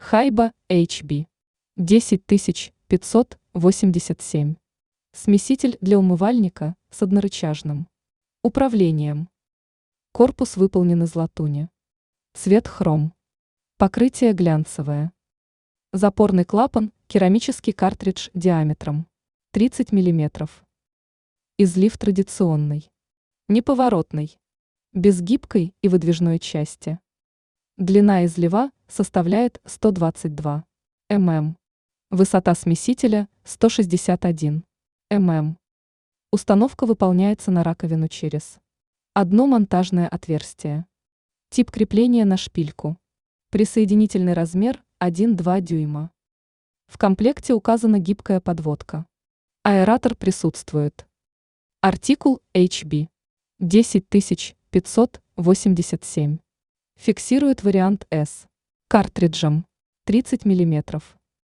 Хайба HB 10587. Смеситель для умывальника с однорычажным управлением. Корпус выполнен из латуни. Цвет хром. Покрытие глянцевое. Запорный клапан – керамический картридж диаметром 30 мм. Излив традиционный. Неповоротный. Без гибкой и выдвижной части. Длина излива составляет 122 мм. Высота смесителя 161 мм. Установка выполняется на раковину через одно монтажное отверстие. Тип крепления на шпильку. Присоединительный размер 1,2 дюйма. В комплекте указана гибкая подводка. Аэратор присутствует. Артикул HB 10587. Фиксирует вариант S. Картриджем 30 мм.